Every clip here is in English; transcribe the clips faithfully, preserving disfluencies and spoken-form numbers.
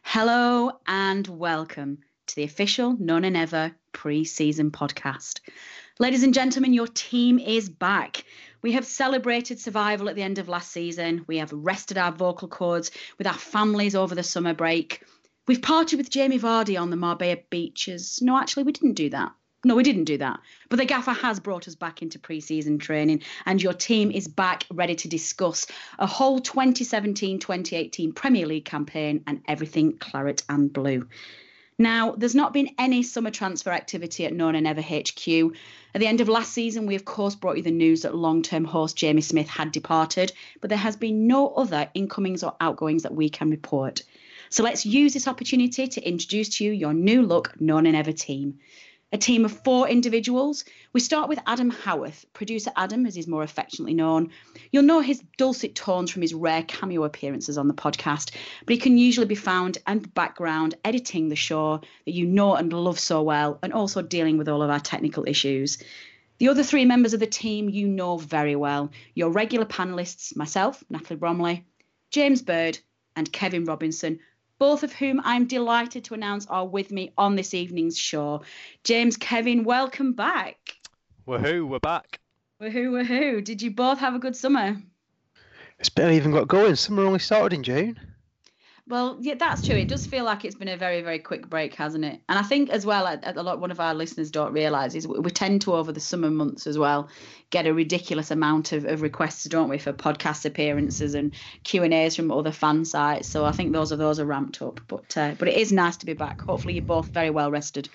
Hello and welcome to the official No Nay Never pre-season podcast. Ladies and gentlemen, your team is back. We have celebrated survival at the end of last season. We have rested our vocal cords with our families over the summer break. We've partied with Jamie Vardy on the Marbella beaches. No, actually, we didn't do that. No, we didn't do that. But the gaffer has brought us back into pre-season training, and your team is back ready to discuss a whole twenty seventeen twenty eighteen Premier League campaign and everything claret and blue. Now, there's not been any summer transfer activity at No Nay Never H Q. At the end of last season, we of course brought you the news that long-term host Jamie Smith had departed, but there has been no other incomings or outgoings that we can report. So let's use this opportunity to introduce to you your new look No Nay Never team. A team of four individuals. We start with Adam Howarth, producer Adam, as he's more affectionately known. You'll know his dulcet tones from his rare cameo appearances on the podcast, but he can usually be found in the background editing the show that you know and love so well, and also dealing with all of our technical issues. The other three members of the team you know very well. Your regular panellists, myself, Natalie Bromley, James Bird, and Kevin Robinson, both of whom I'm delighted to announce are with me on this evening's show. James, Kevin, welcome back. Woohoo, we're back. Woohoo, woohoo. Did you both have a good summer? It's barely even got going. Summer only started in June. Well, yeah, that's true. It does feel like it's been a very, very quick break, hasn't it? And I think as well, a lot one of our listeners don't realise is we tend to, over the summer months as well, get a ridiculous amount of, of requests, don't we, for podcast appearances and Q and A's from other fan sites. So I think those are those are ramped up. But uh, but it is nice to be back. Hopefully you're both very well rested.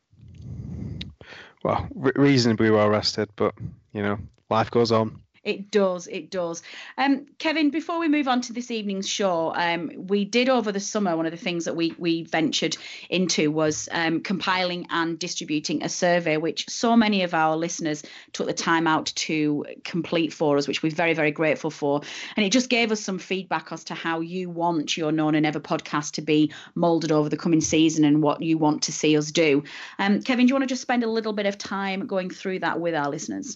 Well, re- reasonably well rested, but, you know, life goes on. It does, it does. Um, Kevin, before we move on to this evening's show, um, we did over the summer, one of the things that we we ventured into was um, compiling and distributing a survey, which so many of our listeners took the time out to complete for us, which we're very, very grateful for. And it just gave us some feedback as to how you want your No Nay Never podcast to be moulded over the coming season and what you want to see us do. Um, Kevin, do you want to just spend a little bit of time going through that with our listeners?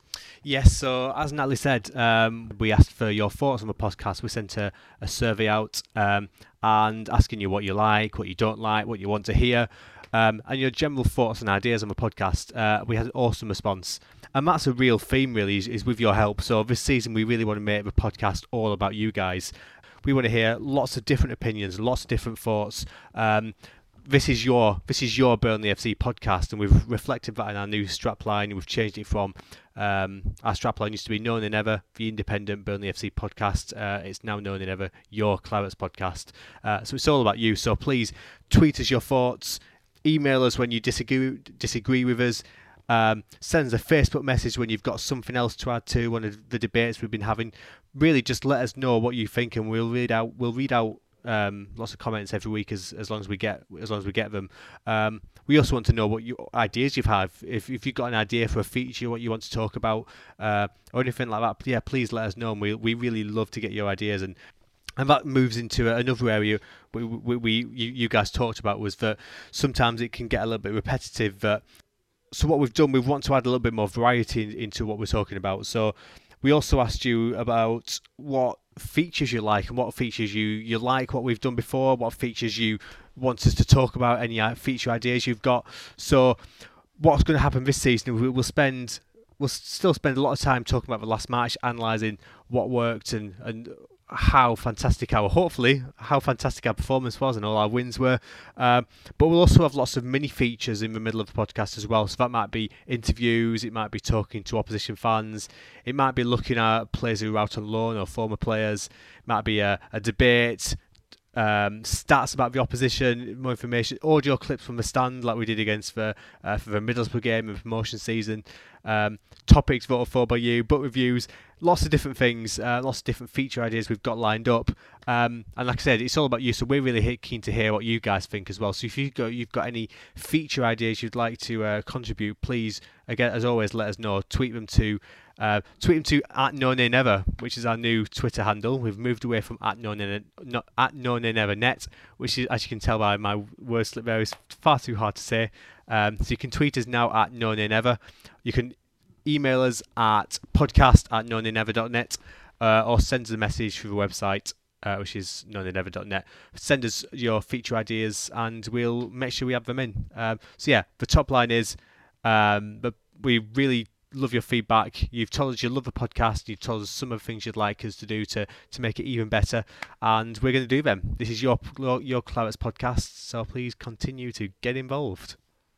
Yes, so as Natalie said, um, we asked for your thoughts on the podcast. We sent a, a survey out um, and asking you what you like, what you don't like, what you want to hear, um, and your general thoughts and ideas on the podcast. Uh, we had an awesome response. And that's a real theme, really, is, is with your help. So this season, we really want to make the podcast all about you guys. We want to hear lots of different opinions, lots of different thoughts. Um, This is your this is your Burnley F C podcast, and we've reflected that in our new strapline. We've changed it from um, our strapline used to be No Nay Never, the independent Burnley F C podcast. Uh, it's now No Nay Never, your Clarets podcast. Uh, so it's all about you. So please tweet us your thoughts, email us when you disagree disagree with us. Um, send us a Facebook message when you've got something else to add to one of the debates we've been having. Really, just let us know what you think, and we'll read out. We'll read out. Um, lots of comments every week as as long as we get as long as we get them. Um, we also want to know what you, ideas you've had. If if you've got an idea for a feature, what you want to talk about, uh, or anything like that, yeah, please let us know. And we we really love to get your ideas. And and that moves into another area we we, we you, you guys talked about, was that sometimes it can get a little bit repetitive. That so what we've done, we want to add a little bit more variety in, into what we're talking about. So we also asked you about what features you like and what features you, you like what we've done before, what features you want us to talk about, any feature ideas you've got. So what's going to happen this season, we'll spend we'll still spend a lot of time talking about the last match, analysing what worked and, and how fantastic our, hopefully, how fantastic our performance was and all our wins were. Um, but we'll also have lots of mini features in the middle of the podcast as well. So that might be interviews, it might be talking to opposition fans, it might be looking at players who are out on loan or former players, it might be a, a debate, um, stats about the opposition, more information, audio clips from the stand like we did against the uh, for the Middlesbrough game in the promotion season, um, topics voted for by you, book reviews, lots of different things, uh, lots of different feature ideas we've got lined up. Um, and like I said, it's all about you, so we're really keen to hear what you guys think as well. So if you've got, you've got any feature ideas you'd like to uh, contribute, please, again, as always, let us know. Tweet them to uh, tweet them to at No Nay Never, which is our new Twitter handle. We've moved away from at No Nay, not at No Nay Never net, which is, as you can tell by my word slip there, is far too hard to say. Um, so you can tweet us now at No Nay Never. You can email us at podcast at no nay never dot net, uh, or send us a message through the website uh, which is none and never dot net. Send us your feature ideas and we'll make sure we have them in. Um, so yeah, the top line is, um, but we really love your feedback. You've told us you love the podcast. You've told us some of the things you'd like us to do to, to make it even better, and we're going to do them. This is your your Clarets podcast, so please continue to get involved.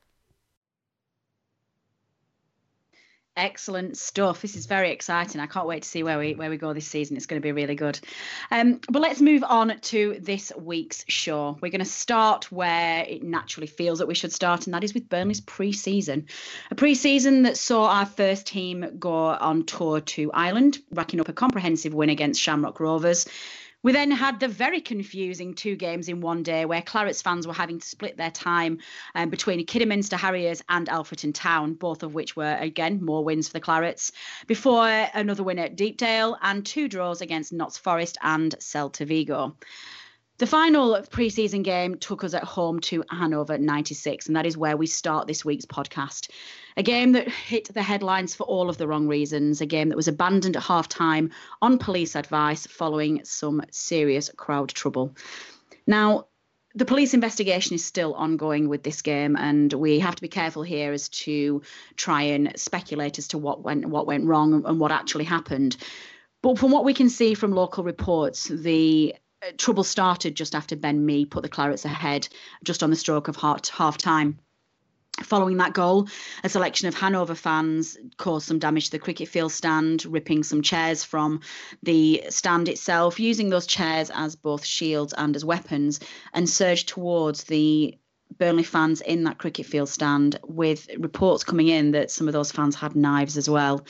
Excellent stuff. This is very exciting. I can't wait to see where we where we go this season. It's going to be really good. Um, but let's move on to this week's show. We're going to start where it naturally feels that we should start, and that is with Burnley's pre-season. A pre-season that saw our first team go on tour to Ireland, racking up a comprehensive win against Shamrock Rovers. We then had the very confusing two games in one day where Clarets fans were having to split their time um, between Kidderminster Harriers and Alfreton Town, both of which were, again, more wins for the Clarets, before another win at Deepdale and two draws against Notts Forest and Celta Vigo. The final pre-season game took us at home to Hanover ninety-six, and that is where we start this week's podcast. A game that hit the headlines for all of the wrong reasons, a game that was abandoned at half-time on police advice following some serious crowd trouble. Now, the police investigation is still ongoing with this game, and we have to be careful here as to try and speculate as to what went what went wrong and what actually happened. But from what we can see from local reports, the trouble started just after Ben Mee put the Clarets ahead just on the stroke of half time. Following that goal, a selection of Hanover fans caused some damage to the cricket field stand, ripping some chairs from the stand itself, using those chairs as both shields and as weapons, and surged towards the Burnley fans in that cricket field stand, with reports coming in that some of those fans had knives as well.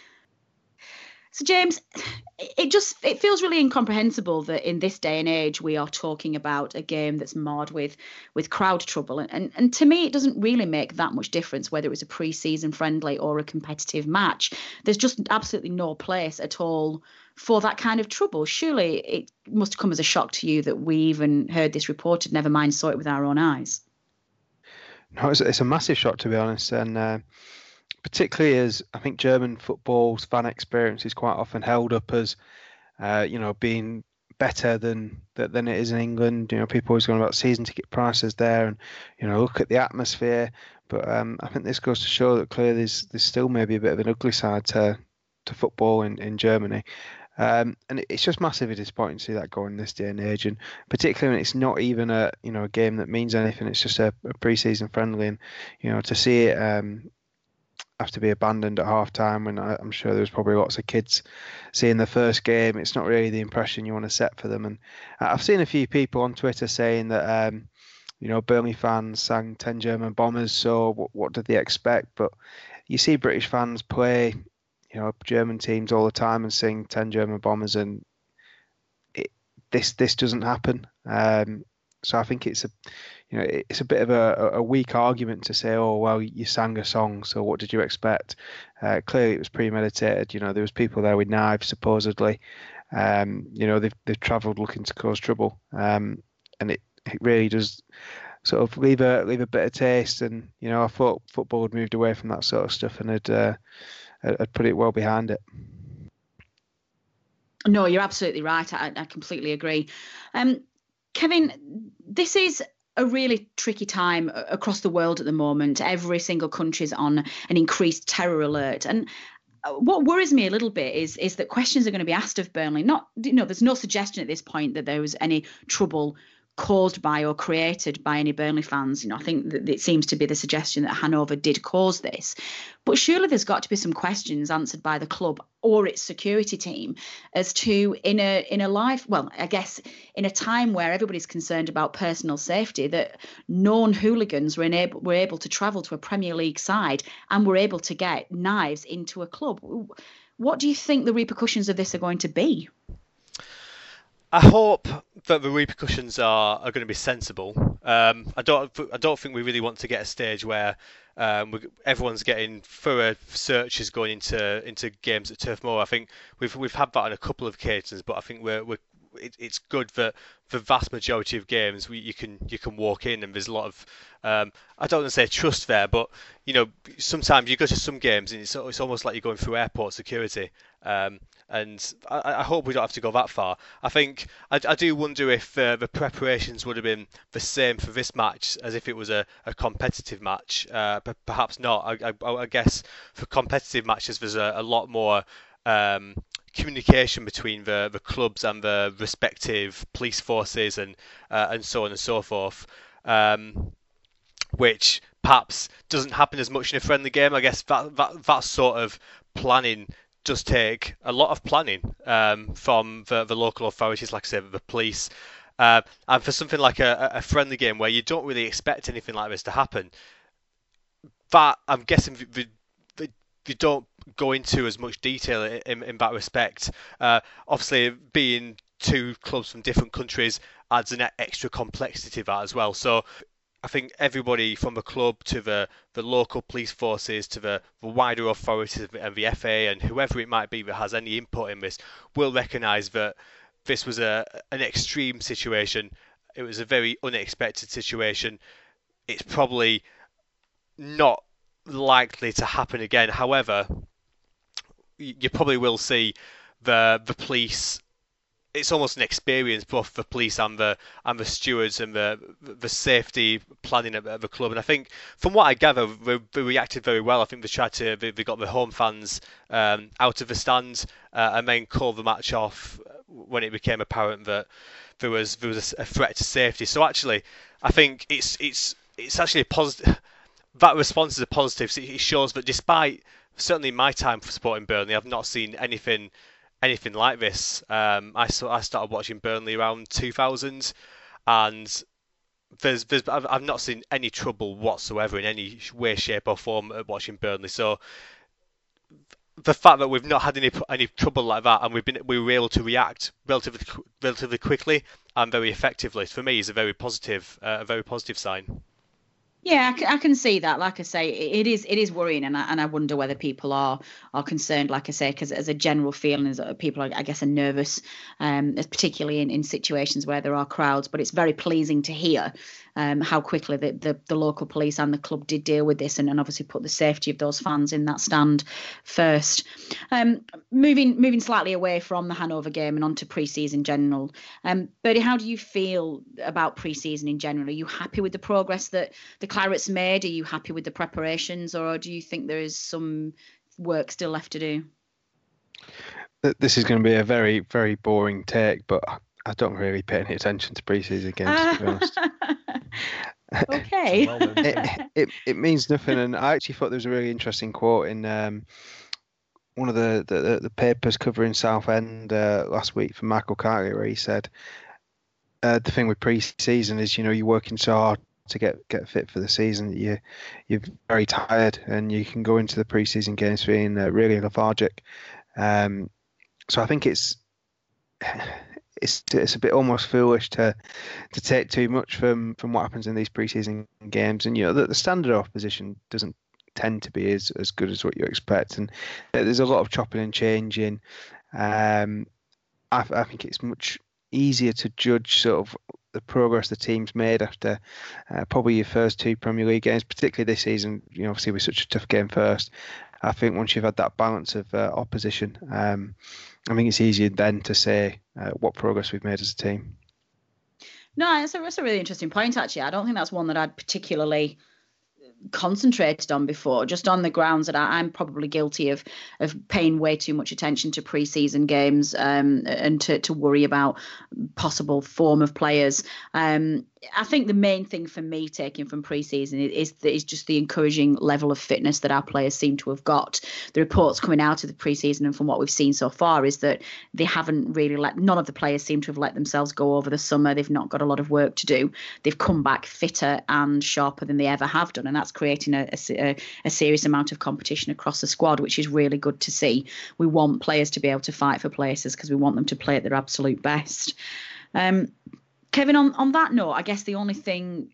So, James, it just it feels really incomprehensible that in this day and age we are talking about a game that's marred with with crowd trouble. And, and, and to me, it doesn't really make that much difference whether it was a pre-season friendly or a competitive match. There's just absolutely no place at all for that kind of trouble. Surely it must come as a shock to you that we even heard this reported, never mind saw it with our own eyes. No, it's, it's a massive shock, to be honest. And uh... particularly as I think German football's fan experience is quite often held up as, uh, you know, being better than than it is in England. You know, people always going about season ticket prices there, and you know, look at the atmosphere. But um, I think this goes to show that clearly there's there's still maybe a bit of an ugly side to to football in in Germany. Um, and it's just massively disappointing to see that going this day and age, and particularly when it's not even a you know a game that means anything. It's just a, a pre-season friendly, and you know to see it. Um, have to be abandoned at half time, and I'm sure there was probably lots of kids seeing the first game. It's not really the impression you want to set for them. And I've seen a few people on Twitter saying that um, you know Burnley fans sang ten German Bombers, so what, what did they expect? But you see British fans play you know German teams all the time and sing ten German Bombers, and it, this this doesn't happen. Um, so I think it's a You know, it's a bit of a, a weak argument to say, oh, well, you sang a song, so what did you expect? Uh, clearly, it was premeditated. You know, there was people there with knives, supposedly. Um, you know, they've they've travelled looking to cause trouble, um, and it, it really does sort of leave a leave a bitter taste. And you know, I thought football had moved away from that sort of stuff and had uh, had put it well behind it. No, you're absolutely right. I, I completely agree. Um, Kevin, this is a really tricky time across the world at the moment. Every single country's on an increased terror alert. And what worries me a little bit is is that questions are going to be asked of Burnley. Not, you know, there's no suggestion at this point that there was any trouble caused by or created by any Burnley fans. You know, I think that it seems to be the suggestion that Hanover did cause this. But surely there's got to be some questions answered by the club or its security team as to in a in a life, well, I guess in a time where everybody's concerned about personal safety, that known hooligans were, able, were able to travel to a Premier League side and were able to get knives into a club. What do you think the repercussions of this are going to be? I hope that the repercussions are, are going to be sensible. Um, I don't I don't think we really want to get a stage where um, we, everyone's getting thorough searches going into into games at Turf Moor. I think we've we've had that on a couple of occasions, but I think we're we're it, it's good that the vast majority of games we, you can you can walk in and there's a lot of um, I don't want to say trust there, but you know sometimes you go to some games and it's it's almost like you're going through airport security. Um, and I, I hope we don't have to go that far. I think I, I do wonder if uh, the preparations would have been the same for this match as if it was a, a competitive match. Uh, but perhaps not. I, I, I guess for competitive matches there's a, a lot more um, communication between the, the clubs and the respective police forces and uh, and so on and so forth, um, which perhaps doesn't happen as much in a friendly game. I guess that that, that sort of planning does take a lot of planning um, from the, the local authorities, like I said, the police. Uh, and for something like a, a friendly game where you don't really expect anything like this to happen, that I'm guessing the, the, they don't go into as much detail in, in that respect. Uh, obviously, being two clubs from different countries adds an extra complexity to that as well. So I think everybody from the club to the, the local police forces to the, the wider authorities and the F A and whoever it might be that has any input in this will recognise that this was a an extreme situation. It was a very unexpected situation. It's probably not likely to happen again. However, you probably will see the the police. It's almost an experience, both the police and the and the stewards and the the safety planning at the club. And I think, from what I gather, they, they reacted very well. I think they tried to they, they got the home fans um, out of the stands uh, and then called the match off when it became apparent that there was there was a threat to safety. So actually, I think it's it's it's actually a positive. That response is a positive. It shows that despite certainly my time for supporting Burnley, I've not seen anything. anything like this. Um, I saw, I started watching Burnley around two thousand, and there's, there's I've, I've not seen any trouble whatsoever in any way, shape, or form at watching Burnley. So the fact that we've not had any any trouble like that, and we've been we were able to react relatively relatively quickly and very effectively, for me, is a very positive uh, a very positive sign. Yeah, I can see that. Like I say, it is it is worrying, and I, and I wonder whether people are are concerned. Like I say, because as a general feeling, is that people, are, I guess, are nervous, um, particularly in, in situations where there are crowds. But it's very pleasing to hear um, how quickly the, the the local police and the club did deal with this, and, and obviously put the safety of those fans in that stand first. Um, moving moving slightly away from the Hanover game and onto pre-season general. Um, Bertie, how do you feel about pre-season in general? Are you happy with the progress that the Claret's made? Are you happy with the preparations, or do you think there is some work still left to do? This is going to be a very, very boring take, but I don't really pay any attention to pre-season games, uh, to be honest. Okay. it, it it means nothing, and I actually thought there was a really interesting quote in um, one of the, the, the papers covering Southend uh, last week from Michael Carty, where he said uh, the thing with pre-season is, you know, you're working so hard to get get fit for the season, you you're very tired, and you can go into the pre-season games feeling uh, really lethargic. Um, so I think it's it's it's a bit almost foolish to to take too much from from what happens in these pre-season games, and you know the, the standard of opposition doesn't tend to be as as good as what you expect, and there's a lot of chopping and changing. Um, I, I think it's much easier to judge sort of the progress the team's made after uh, probably your first two Premier League games, particularly this season. You know, obviously with such a tough game first, I think once you've had that balance of uh, opposition, um, I think it's easier then to say uh, what progress we've made as a team. No, that's a, that's a really interesting point, actually. I don't think that's one that I'd particularly concentrated on before, just on the grounds that I, I'm probably guilty of of paying way too much attention to pre-season games um, and to, to worry about possible form of players. Um, I think the main thing for me taking from pre-season is, is just the encouraging level of fitness that our players seem to have got. The reports coming out of the pre-season and from what we've seen so far is that they haven't really let, none of the players seem to have let themselves go over the summer. They've not got a lot of work to do. They've come back fitter and sharper than they ever have done, and that's creating a, a, a serious amount of competition across the squad, which is really good to see. We want players to be able to fight for places because we want them to play at their absolute best. Um, Kevin, on, on that note, I guess the only thing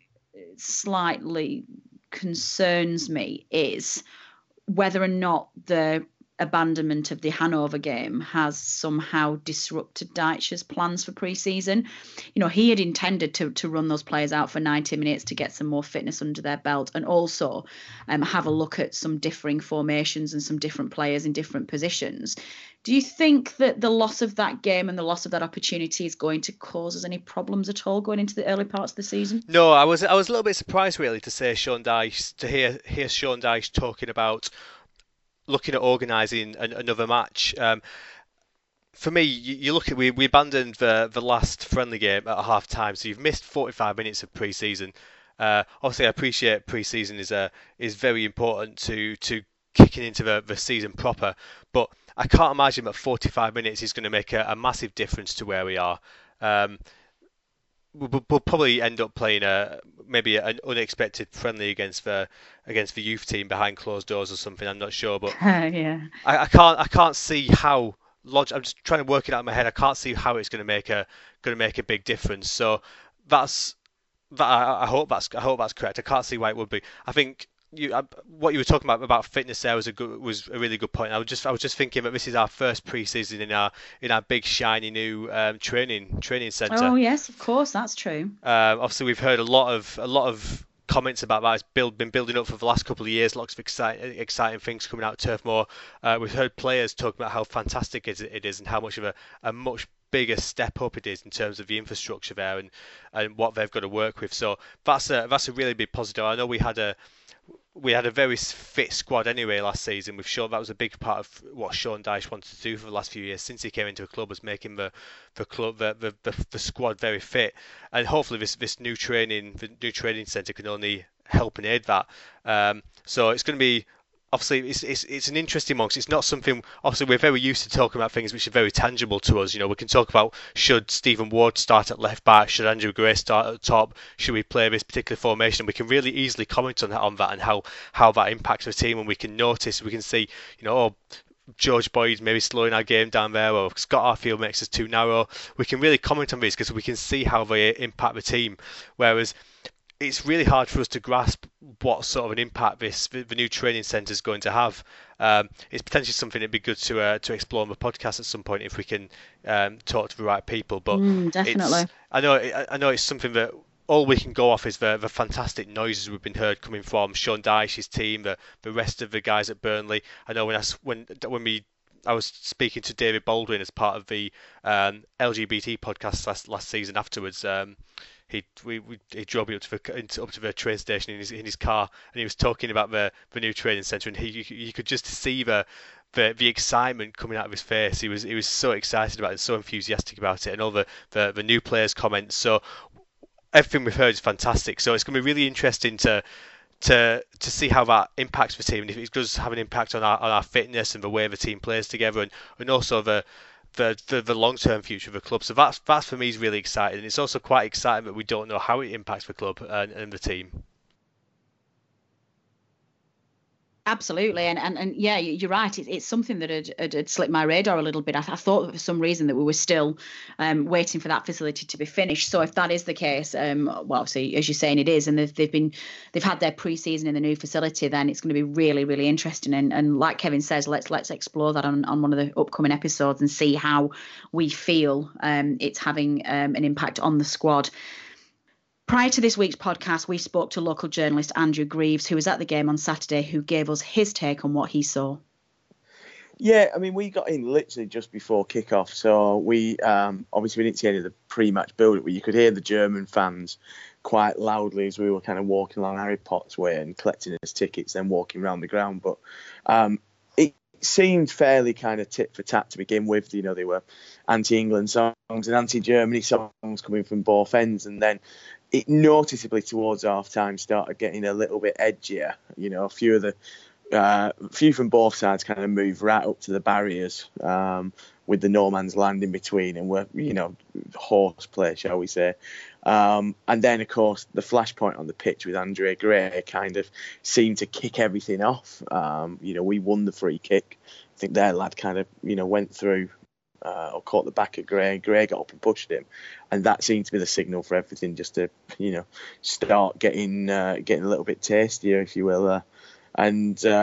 slightly concerns me is whether or not the abandonment of the Hanover game has somehow disrupted Dyche's plans for pre-season. You know, he had intended to to run those players out for ninety minutes to get some more fitness under their belt, and also um, have a look at some differing formations and some different players in different positions. Do you think that the loss of that game and the loss of that opportunity is going to cause us any problems at all going into the early parts of the season? No, I was I was a little bit surprised really to say Sean Dyche to hear hear Sean Dyche talking about looking at organising an, another match. Um, for me, you, you look at we, we abandoned the the last friendly game at half time, so you've missed forty-five minutes of pre-season. Uh, obviously, I appreciate pre-season is a is very important to to kicking into the, the season proper, but I can't imagine that forty-five minutes is going to make a, a massive difference to where we are. Um, we'll, we'll probably end up playing a maybe an unexpected friendly against the against the youth team behind closed doors or something. I'm not sure, but uh, yeah, I, I can't I can't see how. Log- I'm just trying to work it out in my head. I can't see how it's going to make a going to make a big difference. So that's that. I, I hope that's I hope that's correct. I can't see why it would be. I think you I, what you were talking about about fitness there was a good was a really good point. I was just I was just thinking that this is our first pre-season in our in our big shiny new um, training training centre. Oh yes, of course, that's true. Um, obviously, we've heard a lot of a lot of comments about that. It's build, been building up for the last couple of years. Lots of exciting, exciting things coming out of Turf Moor. Uh, we've heard players talk about how fantastic it is and how much of a, a much bigger step up it is in terms of the infrastructure there and, and what they've got to work with. So that's a that's a really big positive. I know we had a we had a very fit squad anyway last season. With Sean, that was a big part of what Sean Dyche wanted to do for the last few years since he came into a club, was making the the club the the, the, the squad very fit. And hopefully this this new training the new training centre can only help and aid that. Um, so it's going to be. Obviously, it's, it's it's an interesting one because it's not something. Obviously, we're very used to talking about things which are very tangible to us. You know, we can talk about should Stephen Ward start at left back, should Andrew Gray start at the top, should we play this particular formation? We can really easily comment on that, on that and how, how that impacts the team, and we can notice, we can see, you know, oh, George Boyd maybe slowing our game down there, or Scott Arfield makes us too narrow. We can really comment on these because we can see how they impact the team, whereas it's really hard for us to grasp what sort of an impact this the new training centre is going to have. Um, it's potentially something that'd be good to uh, to explore on the podcast at some point if we can um, talk to the right people. But mm, definitely, it's, I know I know it's something that all we can go off is the the fantastic noises we've been heard coming from Sean Dyche's team, the the rest of the guys at Burnley. I know when I when when we I was speaking to David Baldwin as part of the um, L G B T podcast last last season. Afterwards, um, he we, we he drove me up to the up to the train station in his in his car, and he was talking about the the new training centre, and he you, you could just see the. The, the excitement coming out of his face. He was he was so excited about it, so enthusiastic about it, and all the, the, the new players' comments. So everything we've heard is fantastic. So it's going to be really interesting to to to see how that impacts the team, and if it does have an impact on our on our fitness and the way the team plays together, and, and also the the, the, the long-term future of the club. So that's that's for me is really exciting, and it's also quite exciting that we don't know how it impacts the club and, and the team. Absolutely, and, and and yeah, you're right. It, it's something that had, had, had slipped my radar a little bit. I, I thought that for some reason that we were still um, waiting for that facility to be finished. So if that is the case, um, well, obviously, as you're saying, it is, and they've they've been they've had their pre-season in the new facility. Then it's going to be really really interesting. And and like Kevin says, let's let's explore that on, on one of the upcoming episodes and see how we feel um, it's having um, an impact on the squad. Prior to this week's podcast, we spoke to local journalist Andrew Greaves, who was at the game on Saturday, who gave us his take on what he saw. Yeah, I mean, we got in literally just before kick-off, so we um, obviously we didn't see any of the pre-match build-up, but you could hear the German fans quite loudly as we were kind of walking along Harry Potter's way and collecting his tickets, then walking around the ground. But um, it seemed fairly kind of tit for tat to begin with. You know, they were anti-England songs and anti-Germany songs coming from both ends, and then it noticeably towards half time started getting a little bit edgier. You know, a few of the uh, a few from both sides kind of moved right up to the barriers um, with the no man's land in between, and were, you know, horseplay, shall we say. Um, and then, of course, the flashpoint on the pitch with Andre Gray kind of seemed to kick everything off. Um, you know, we won the free kick. I think their lad kind of, you know, went through uh, or caught the back of Gray. Gray got up and pushed him. And that seemed to be the signal for everything just to, you know, start getting uh, getting a little bit tastier, if you will. Uh, and uh,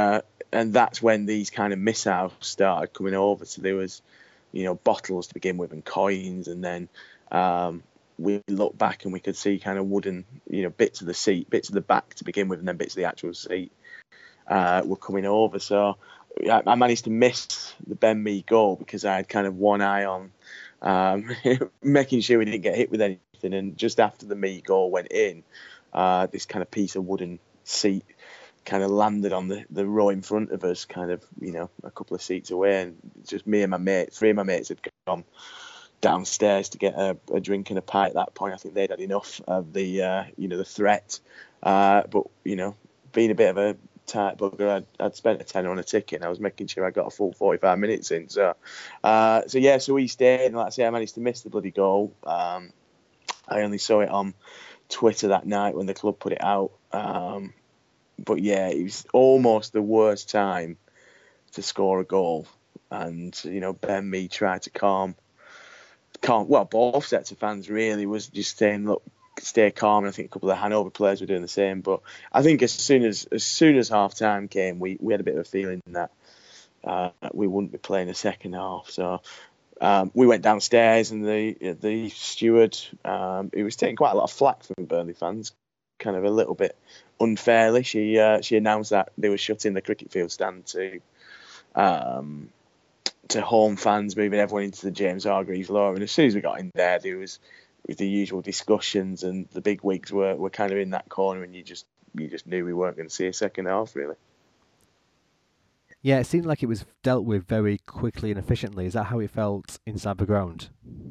and that's when these kind of missiles started coming over. So there was, you know, bottles to begin with and coins, and then um, we looked back and we could see kind of wooden, you know, bits of the seat, bits of the back to begin with, and then bits of the actual seat uh, were coming over. So I, I managed to miss the Ben Mee goal because I had kind of one eye on um, making sure we didn't get hit with anything. And just after the Mee goal went in, uh, this kind of piece of wooden seat kind of landed on the, the row in front of us, kind of, you know, a couple of seats away, and just me and my mate, three of my mates had gone downstairs to get a, a drink and a pie at that point. I think they'd had enough of the, uh, you know, the threat. Uh, but, you know, being a bit of a tight bugger, I'd, I'd spent a tenner on a ticket, and I was making sure I got a full forty-five minutes in. So, uh, so yeah, so we stayed, and like I say, I managed to miss the bloody goal. Um, I only saw it on Twitter that night when the club put it out. Um, but yeah, it was almost the worst time to score a goal. And, you know, Ben Mee tried to calm, calm, well, both sets of fans really, was just saying, look, stay calm. And I think a couple of the Hanover players were doing the same. But I think as soon as as soon as half time came, we, we had a bit of a feeling that uh, we wouldn't be playing the second half. So um, we went downstairs, and the the steward, um, who was taking quite a lot of flack from Burnley fans, kind of a little bit unfairly, she uh, she announced that they were shutting the cricket field stand to um, to home fans, moving everyone into the James Hargreaves Law. And as soon as we got in there, there was with the usual discussions, and the big wigs were, were kind of in that corner, and you just you just knew we weren't going to see a second half, really. Yeah, it seemed like it was dealt with very quickly and efficiently. Is that how it felt inside the ground?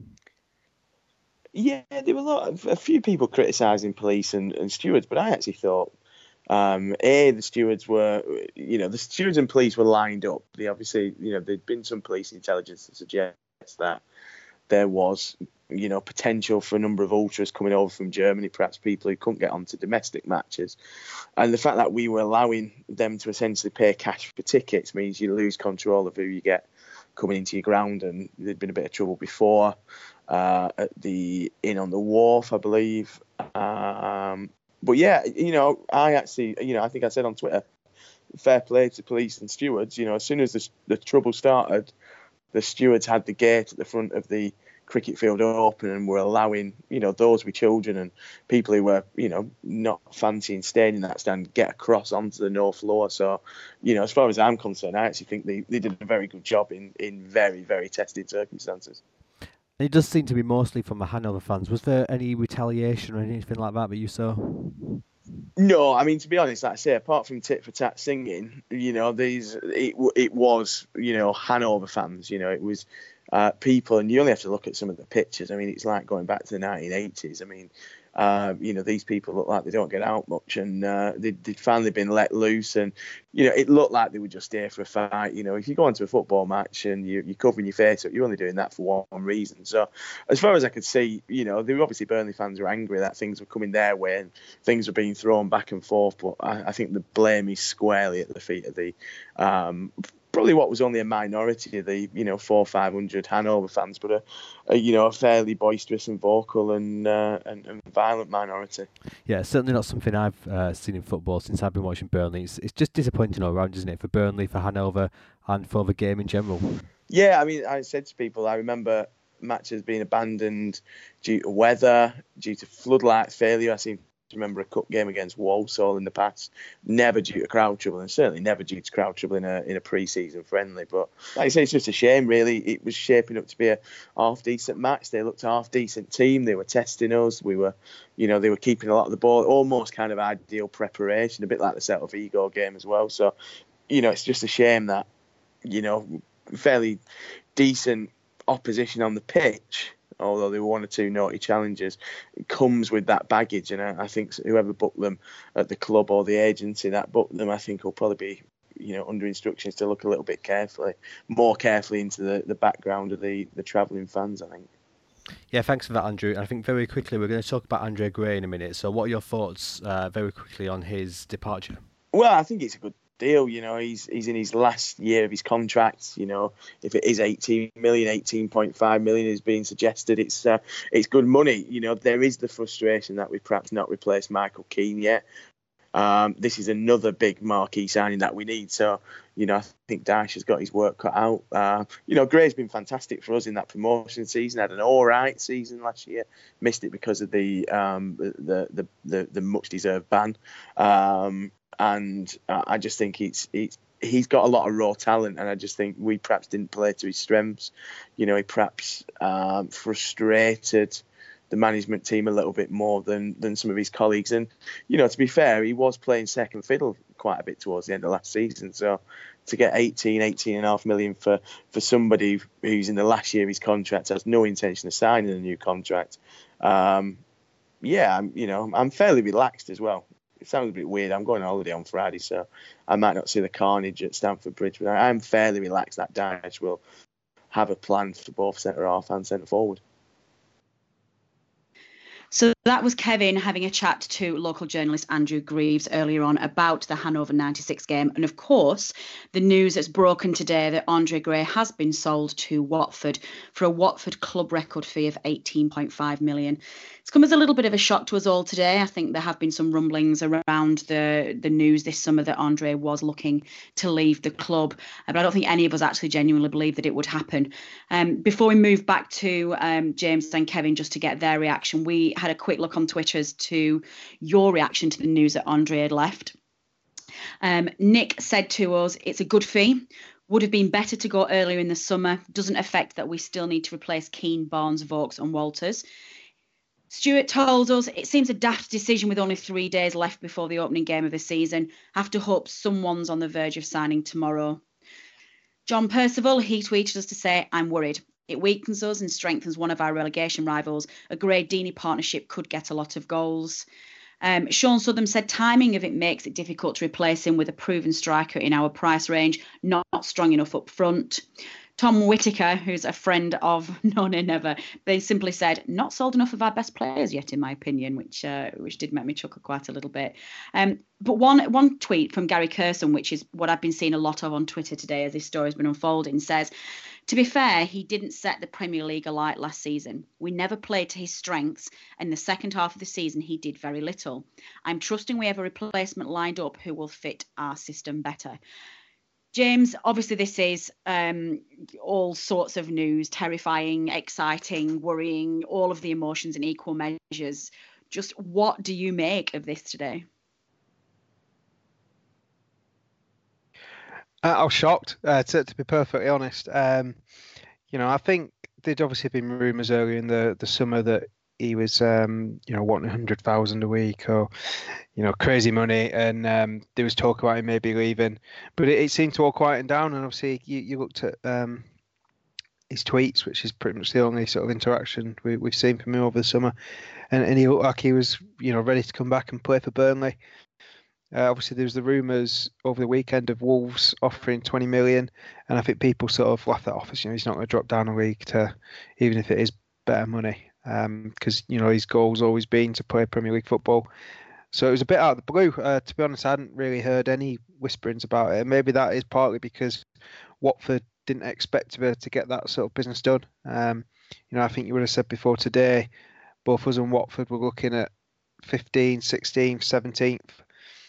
Yeah, there were a lot of, a few people criticising police and, and stewards, but I actually thought, um, A, the stewards were, you know, the stewards and police were lined up. They obviously, you know, there'd been some police intelligence to suggest that there was, you know, potential for a number of ultras coming over from Germany, perhaps people who couldn't get onto domestic matches. And the fact that we were allowing them to essentially pay cash for tickets means you lose control of who you get coming into your ground. And there'd been a bit of trouble before uh, at the Inn on the Wharf, I believe. Um, but yeah, you know, I actually, you know, I think I said on Twitter, fair play to police and stewards. You know, as soon as the, the trouble started, the stewards had the gate at the front of the cricket field open and were allowing, you know, those with children and people who were, you know, not fancying staying in that stand get across onto the north floor. So, you know, as far as I'm concerned, I actually think they, they did a very good job in, in very, very tested circumstances. It does seem to be mostly from the Hanover fans. Was there any retaliation or anything like that that you saw? No, I mean, to be honest, like I say, apart from tit for tat singing, you know, these it it was, you know, Hanover fans. You know, it was uh, people, and you only have to look at some of the pictures. I mean, it's like going back to the nineteen eighties. I mean, uh, you know, these people look like they don't get out much, and uh, they, they'd finally been let loose, and you know, it looked like they were just there for a fight. You know, if you go into a football match and you, you're covering your face up, you're only doing that for one reason. So, as far as I could see, you know, they were obviously Burnley fans were angry that things were coming their way and things were being thrown back and forth. But I, I think the blame is squarely at the feet of the. Um, Probably what was only a minority of the, you know, four or five hundred Hanover fans, but a, a you know, a fairly boisterous and vocal and, uh, and and violent minority. Yeah, certainly not something I've uh, seen in football since I've been watching Burnley. It's, it's just disappointing all around, isn't it, for Burnley, for Hanover, and for the game in general? Yeah, I mean, I said to people, I remember matches being abandoned due to weather, due to floodlight failure. I seem to remember a cup game against Walsall in the past, never due to crowd trouble, and certainly never due to crowd trouble in a in a pre-season friendly. But like I say, it's just a shame, really. It was shaping up to be a half decent match. They looked a half decent team. They were testing us. We were, you know, they were keeping a lot of the ball. Almost kind of ideal preparation, a bit like the Celta Vigo game as well. So, you know, it's just a shame that, you know, fairly decent opposition on the pitch, although there were one or two naughty challenges, it comes with that baggage. And I, I think whoever booked them at the club or the agency that booked them, I think will probably be, you know, under instructions to look a little bit carefully, more carefully into the, the background of the, the travelling fans, I think. Yeah, thanks for that, Andrew. I think very quickly we're going to talk about Andre Gray in a minute. So what are your thoughts uh, very quickly on his departure? Well, I think it's a good deal. You know, he's he's in his last year of his contract. You know, if it is eighteen million, eighteen point five million is being suggested, it's uh, it's good money. You know, there is the frustration that we've perhaps not replaced Michael Keane yet. um, this is another big marquee signing that we need. So, you know, I think Dyche has got his work cut out. Uh, you know, Gray's been fantastic for us in that promotion season. Had an all right season last year. Missed it because of the um, the, the the the much deserved ban. Um, and I just think it's it's. He's got a lot of raw talent, and I just think we perhaps didn't play to his strengths. You know, he perhaps um, frustrated the management team a little bit more than than some of his colleagues. And, you know, to be fair, he was playing second fiddle quite a bit towards the end of last season. So to get eighteen, eighteen and a half million for, for somebody who's in the last year of his contract, has no intention of signing a new contract. Um, yeah, I'm, you know, I'm fairly relaxed as well. It sounds a bit weird. I'm going on holiday on Friday, so I might not see the carnage at Stamford Bridge, but I'm fairly relaxed that Dyche will have a plan for both centre half and centre forward. So that was Kevin having a chat to local journalist Andrew Greaves earlier on about the Hanover ninety-six game. And of course, the news that's broken today that Andre Gray has been sold to Watford for a Watford club record fee of eighteen point five million. It's come as a little bit of a shock to us all today. I think there have been some rumblings around the, the news this summer that Andre was looking to leave the club, but I don't think any of us actually genuinely believed that it would happen. Um, before we move back to um, James and Kevin, just to get their reaction, we had a quick look on Twitter as to your reaction to the news that Andre had left. Um, Nick said to us, it's a good fee. Would have been better to go earlier in the summer. Doesn't affect that we still need to replace Keane, Barnes, Vokes and Walters. Stuart told us it seems a daft decision with only three days left before the opening game of the season. Have to hope someone's on the verge of signing tomorrow. John Percival, he tweeted us to say, I'm worried. It weakens us and strengthens one of our relegation rivals. A Gray-Deeney partnership could get a lot of goals. Um, Sean Southam said timing of it makes it difficult to replace him with a proven striker in our price range, not, not strong enough up front. Tom Whitaker, who's a friend of None and Never, they simply said, not sold enough of our best players yet, in my opinion, which uh, which did make me chuckle quite a little bit. Um, but one one tweet from Gary Curson, which is what I've been seeing a lot of on Twitter today as this story's been unfolding, says, to be fair, he didn't set the Premier League alight last season. We never played to his strengths, and in the second half of the season, he did very little. I'm trusting we have a replacement lined up who will fit our system better. James, obviously this is um, all sorts of news, terrifying, exciting, worrying, all of the emotions in equal measures. Just what do you make of this today? Uh, I was shocked, uh, to, to be perfectly honest. Um, you know, I think there'd obviously been rumours earlier in the, the summer that he was, um, you know, wanting one hundred thousand a week or, you know, crazy money. And um, there was talk about him maybe leaving. But it, it seemed to all quieten down. And obviously you, you looked at um, his tweets, which is pretty much the only sort of interaction we, we've seen from him over the summer. And, and he looked like he was, you know, ready to come back and play for Burnley. Uh, obviously, there was the rumours over the weekend of Wolves offering twenty million, and I think people sort of laughed that off as, you know, he's not going to drop down a league to, even if it is better money, because um, you know his goal's always been to play Premier League football. So it was a bit out of the blue. Uh, to be honest, I hadn't really heard any whisperings about it. And maybe that is partly because Watford didn't expect to be able to get that sort of business done. Um, you know, I think you would have said before today, both us and Watford were looking at fifteenth, sixteenth, seventeenth.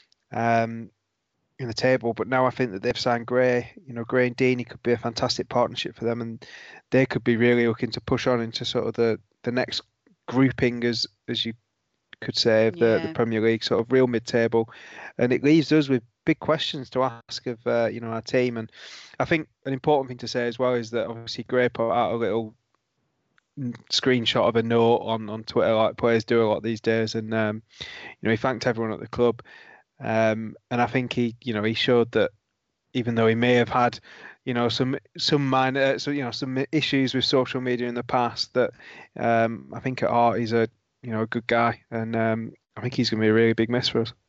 Um, in the table, but now I think that they've signed Gray. You know, Gray and Deeney could be a fantastic partnership for them, and they could be really looking to push on into sort of the, the next grouping, as as you could say, of the, yeah. the Premier League, sort of real mid-table, and it leaves us with big questions to ask of uh, you know our team. And I think an important thing to say as well is that obviously Gray put out a little screenshot of a note on on Twitter, like players do a lot these days, and um, you know he thanked everyone at the club. Um, and I think he, you know, he showed that even though he may have had, you know, some some minor, so you know, some issues with social media in the past, that um, I think at heart he's a, you know, a good guy, and um, I think he's going to be a really big miss for us.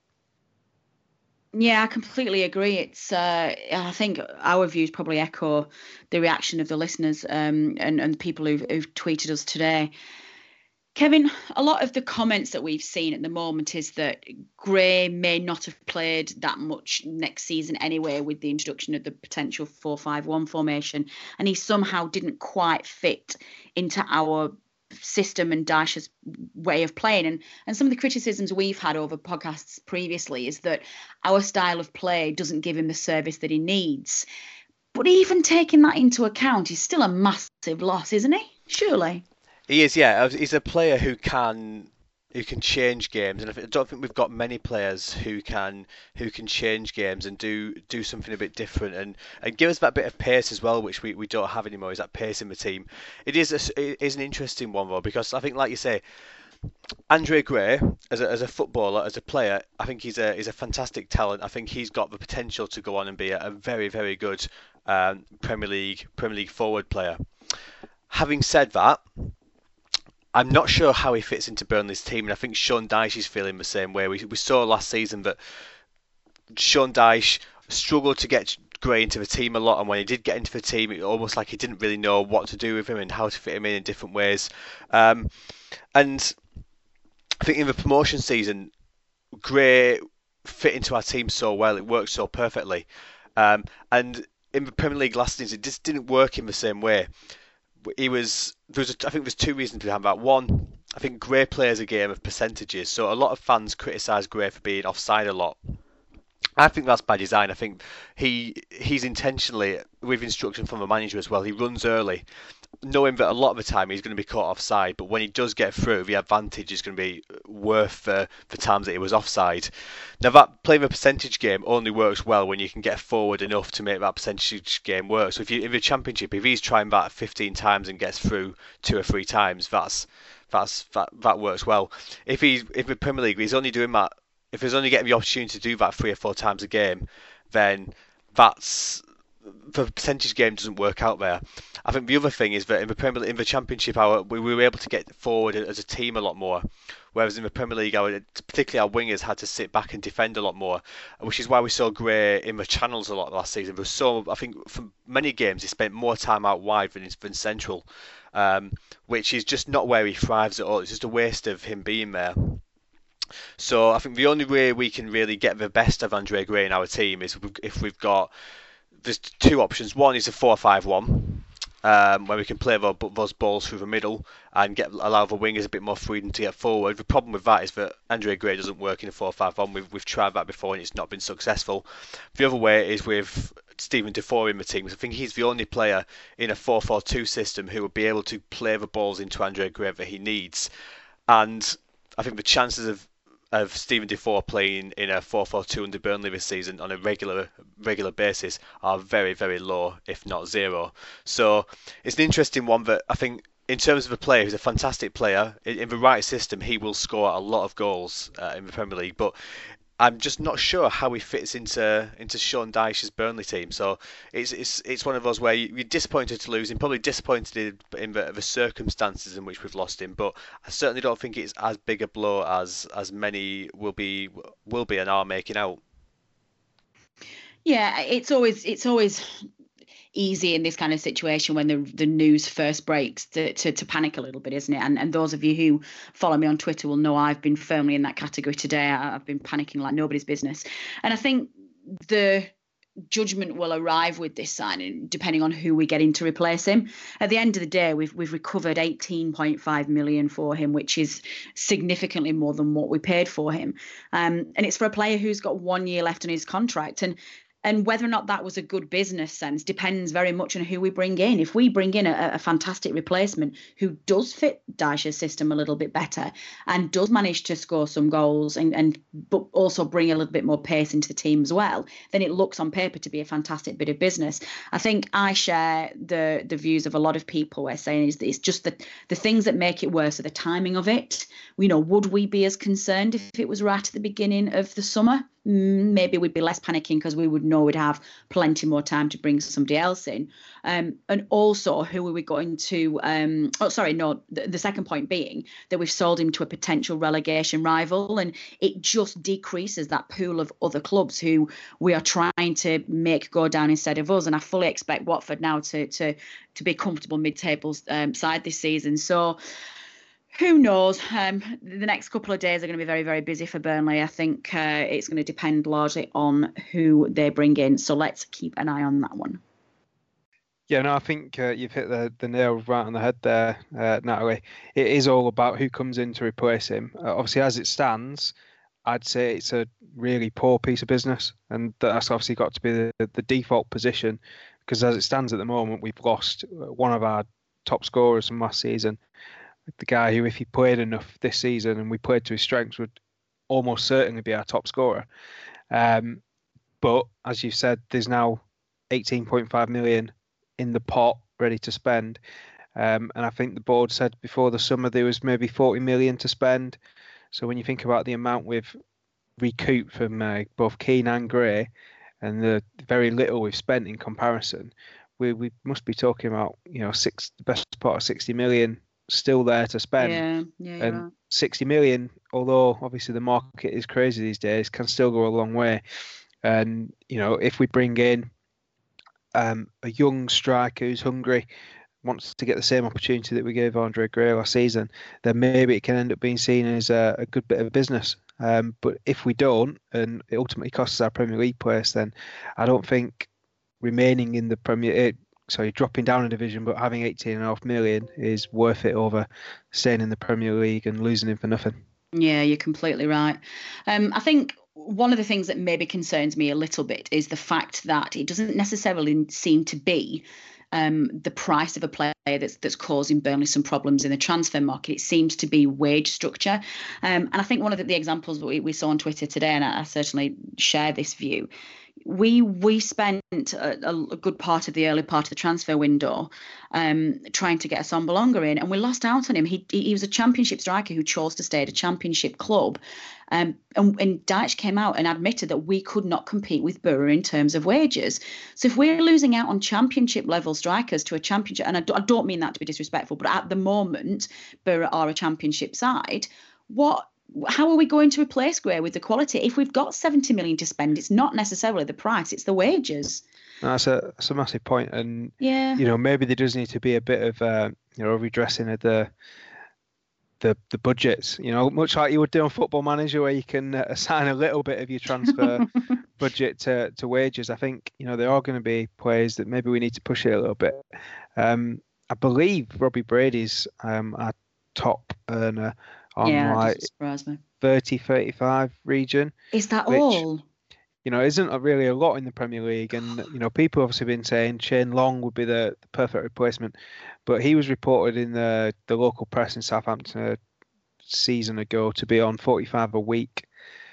Yeah, I completely agree. It's, uh, I think our views probably echo the reaction of the listeners um, and and the people who've, who've tweeted us today. Kevin, a lot of the comments that we've seen at the moment is that Gray may not have played that much next season anyway with the introduction of the potential four five one formation, and he somehow didn't quite fit into our system and Dyche's way of playing. And, and some of the criticisms we've had over podcasts previously is that our style of play doesn't give him the service that he needs. But even taking that into account, he's still a massive loss, isn't he? Surely. He is, yeah. He's a player who can who can change games, and I don't think we've got many players who can who can change games and do do something a bit different and, and give us that bit of pace as well, which we, we don't have anymore. Is that pace in the team? It is a, it is an interesting one though, because I think, like you say, Andre Gray as a as a footballer, as a player, I think he's a he's a fantastic talent. I think he's got the potential to go on and be a, a very very good um, Premier League Premier League forward player. Having said that, I'm not sure how he fits into Burnley's team, and I think Sean Dyche is feeling the same way. We we saw last season that Sean Dyche struggled to get Gray into the team a lot, and when he did get into the team, it almost like he didn't really know what to do with him and how to fit him in in different ways. Um, and I think in the promotion season, Gray fit into our team so well; it worked so perfectly. Um, and in the Premier League last season, it just didn't work in the same way. He was there was a, I think there's two reasons behind that. One, I think Gray plays a game of percentages, so a lot of fans criticise Gray for being offside a lot. I think that's by design. I think he he's intentionally, with instruction from the manager as well, he runs early, knowing that a lot of the time he's going to be caught offside, but when he does get through, the advantage is going to be worth the, the times that he was offside. Now, that playing a percentage game only works well when you can get forward enough to make that percentage game work. So if you in the Championship, if he's trying that fifteen times and gets through two or three times, that's that's that that works well. If he's if the Premier League, he's only doing that. If he's only getting the opportunity to do that three or four times a game, then that's the percentage game doesn't work out there. I think the other thing is that in the Premier in the Championship, our, we, we were able to get forward as a team a lot more, whereas in the Premier League, our, particularly our wingers had to sit back and defend a lot more, which is why we saw Gray in the channels a lot last season. There was so I think for many games he spent more time out wide than, than central, um, which is just not where he thrives at all. It's just a waste of him being there. So I think the only way we can really get the best of Andre Gray in our team is if we've got there's two options. One is a four five one, um, where we can play those balls through the middle and get allow the wingers a bit more freedom to get forward. The problem with that is that Andre Gray doesn't work in a four five one. We've we've tried that before and it's not been successful. The other way is with Stephen Defoe in the team. I think he's the only player in a four four two system who would be able to play the balls into Andre Gray that he needs. And I think the chances of of Stephen Defoe playing in a four four two under Burnley this season on a regular regular basis are very, very low, if not zero. So it's an interesting one that I think in terms of a player, he's a fantastic player. In, in the right system, he will score a lot of goals uh, in the Premier League, but I'm just not sure how he fits into into Sean Dyche's Burnley team. So it's it's it's one of those where you're disappointed to lose him, probably disappointed in the, the circumstances in which we've lost him. But I certainly don't think it's as big a blow as as many will be will be and are making out. Yeah, it's always it's always easy in this kind of situation when the the news first breaks to, to, to panic a little bit, isn't it? And and those of you who follow me on Twitter will know I've been firmly in that category today. I've been panicking like nobody's business. And I think the judgment will arrive with this signing depending on who we get in to replace him. At the end of the day, we've we've recovered eighteen point five million for him, which is significantly more than what we paid for him. Um, and it's for a player who's got one year left on his contract. And And whether or not that was a good business sense depends very much on who we bring in. If we bring in a, a fantastic replacement who does fit Dyche's system a little bit better and does manage to score some goals and, and but also bring a little bit more pace into the team as well, then it looks on paper to be a fantastic bit of business. I think I share the the views of a lot of people where saying is that it's just the, the things that make it worse are the timing of it. You know, would we be as concerned if it was right at the beginning of the summer? Maybe we'd be less panicking because we would know we'd have plenty more time to bring somebody else in. Um, and also, who are we going to? Um, oh, sorry, no. The, the second point being that we've sold him to a potential relegation rival, and it just decreases that pool of other clubs who we are trying to make go down instead of us. And I fully expect Watford now to to to be comfortable mid-table um, side this season. So. Who knows? Um, the next couple of days are going to be very, very busy for Burnley. I think uh, it's going to depend largely on who they bring in. So let's keep an eye on that one. Yeah, no, I think uh, you've hit the, the nail right on the head there, uh, Natalie. It is all about who comes in to replace him. Uh, obviously, as it stands, I'd say it's a really poor piece of business, and that's obviously got to be the, the default position, because as it stands at the moment, we've lost one of our top scorers from last season. The guy who, if he played enough this season and we played to his strengths, would almost certainly be our top scorer. Um, but as you said, there's now eighteen point five million in the pot ready to spend. Um, and I think the board said before the summer there was maybe forty million to spend. So when you think about the amount we've recouped from uh, both Keane and Gray, and the very little we've spent in comparison, we we must be talking about, you know, six the best part of sixty million still there to spend. Yeah, yeah, you're and right. sixty million, although obviously the market is crazy these days, can still go a long way. And you know, if we bring in um, a young striker who's hungry, wants to get the same opportunity that we gave Andre Gray last season, then maybe it can end up being seen as a, a good bit of business. Um, but if we don't, and it ultimately costs our Premier League place, then I don't think remaining in the Premier, sorry, dropping down a division but having eighteen and a half million is worth it over staying in the Premier League and losing him for nothing. Yeah, you're completely right. Um, I think one of the things that maybe concerns me a little bit is the fact that it doesn't necessarily seem to be um, the price of a player that's that's causing Burnley some problems in the transfer market. It seems to be wage structure. Um, and I think one of the, the examples that we, we saw on Twitter today, and I, I certainly share this view, we we spent a, a good part of the early part of the transfer window um, trying to get Assombalonga Bolonga in, and we lost out on him. He he was a championship striker who chose to stay at a championship club. Um, and, and Dyche came out and admitted that we could not compete with Borough in terms of wages. So if we're losing out on championship level strikers to a championship, and I, do, I don't mean that to be disrespectful, but at the moment, Borough are a championship side, what how are we going to replace Gray with the quality? If we've got seventy million to spend, it's not necessarily the price, it's the wages. That's a that's a massive point, and yeah, you know, maybe there does need to be a bit of uh, you know, redressing of the the the budgets. You know, much like you would do on Football Manager, where you can uh, assign a little bit of your transfer budget to to wages. I think, you know, there are going to be players that maybe we need to push it a little bit. Um, I believe Robbie Brady's um, our top earner on yeah, like doesn't surprise me. thirty, thirty-five region. Is that which, all? You know, isn't a really a lot in the Premier League. And, you know, people obviously been saying Shane Long would be the, the perfect replacement. But he was reported in the, the local press in Southampton a season ago to be on forty-five a week.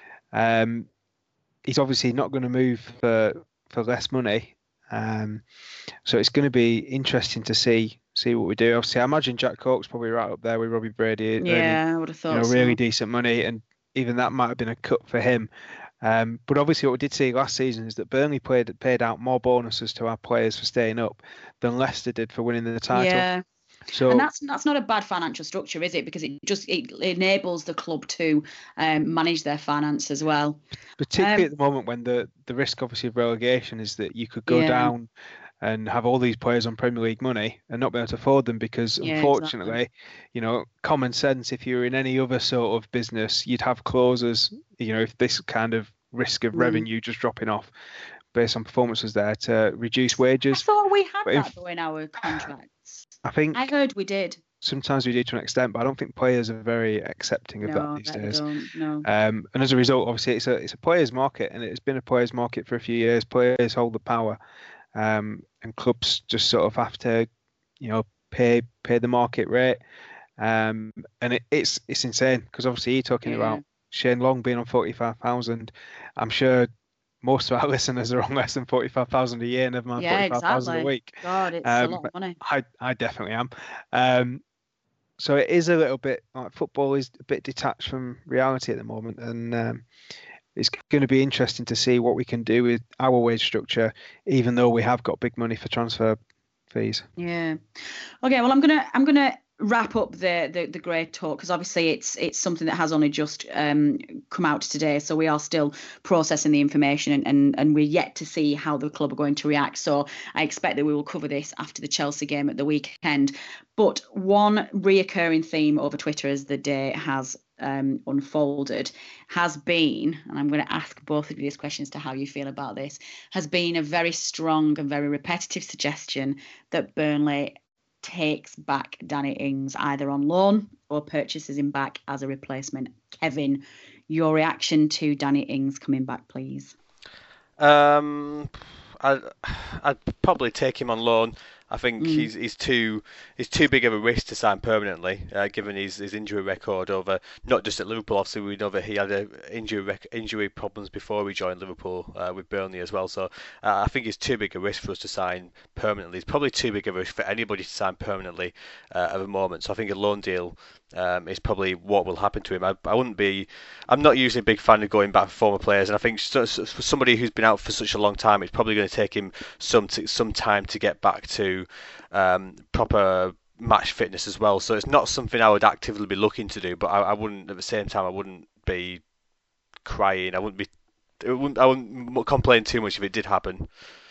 Um, he's obviously not going to move for, for less money. Um, so it's going to be interesting to see see what we do. Obviously, I imagine Jack Cork's probably right up there with Robbie Brady. Yeah, earning, I would have thought you know, so. really decent money. And even that might have been a cut for him. Um, but obviously what we did see last season is that Burnley played, paid out more bonuses to our players for staying up than Leicester did for winning the title. Yeah. So, and that's that's not a bad financial structure, is it? Because it just it enables the club to um, manage their finance as well. Particularly um, at the moment when the, the risk obviously of relegation is that you could go yeah. down and have all these players on Premier League money and not be able to afford them because, yeah, unfortunately, exactly. you know, common sense, if you were in any other sort of business, you'd have clauses, you know, if this kind of risk of mm. revenue just dropping off based on performance was there to reduce wages. I thought we had but that if, though in our contracts. I think I heard we did. Sometimes we do to an extent, but I don't think players are very accepting of no, that these I days. Don't, no. Um, and as a result, obviously, it's a it's a players' market, and it's been a players' market for a few years. Players hold the power, um, and clubs just sort of have to, you know, pay pay the market rate. Um, and it, it's it's insane because obviously you're talking yeah. about Shane Long being on forty-five thousand. I'm sure most of our listeners are on less than forty-five thousand a year, never mind yeah, forty-five thousand exactly. a week. God, it's um, a lot of money. I I definitely am. Um, so it is a little bit like football is a bit detached from reality at the moment, and um, it's going to be interesting to see what we can do with our wage structure, even though we have got big money for transfer fees. Yeah. Okay. Well, I'm gonna I'm gonna wrap up the the, the Gray talk because obviously it's it's something that has only just um, come out today, so we are still processing the information and, and and we're yet to see how the club are going to react. So I expect that we will cover this after the Chelsea game at the weekend. But one reoccurring theme over Twitter as the day has um, unfolded has been, and I'm going to ask both of you this question as to how you feel about this, has been a very strong and very repetitive suggestion that Burnley takes back Danny Ings either on loan or purchases him back as a replacement. Kevin, your reaction to Danny Ings coming back, please. Um, I'd, I'd probably take him on loan. I think mm. he's he's too he's too big of a risk to sign permanently, uh, given his, his injury record over not just at Liverpool. Obviously, we know that he had a injury rec- injury problems before he joined Liverpool uh, with Burnley as well. So uh, I think he's too big a risk for us to sign permanently. He's probably too big a risk for anybody to sign permanently uh, at the moment. So I think a loan deal um, is probably what will happen to him. I, I wouldn't be. I'm not usually a big fan of going back for former players, and I think so, so for somebody who's been out for such a long time, it's probably going to take him some t- some time to get back to um, proper match fitness as well. So it's not something I would actively be looking to do, but I, I wouldn't at the same time I wouldn't be crying. I wouldn't be. It wouldn't, I wouldn't complain too much if it did happen.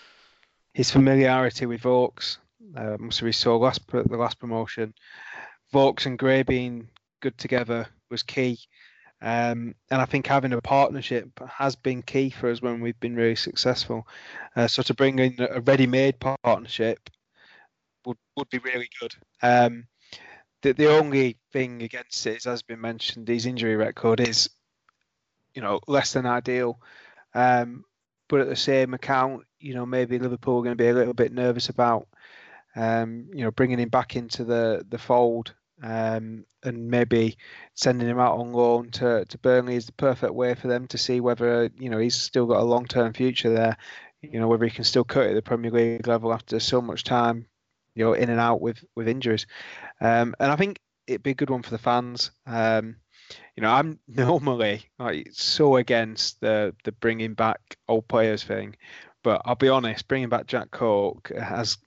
His familiarity with Vokes, uh, must we saw last the last promotion. Vokes and Gray being good together was key. Um, and I think having a partnership has been key for us when we've been really successful. Uh, so to bring in a ready-made partnership would, would be really good. Um, the, the only thing against it is, as has been mentioned, his injury record is, you know, less than ideal. Um, but at the same account, you know, maybe Liverpool are going to be a little bit nervous about, um, you know, bringing him back into the, the fold. Um, and maybe sending him out on loan to, to Burnley is the perfect way for them to see whether, you know, he's still got a long-term future there, you know, whether he can still cut it at the Premier League level after so much time, you know, in and out with, with injuries. Um, and I think it'd be a good one for the fans. Um, you know, I'm normally like so against the, the bringing back old players thing, but I'll be honest, bringing back Jack Cork has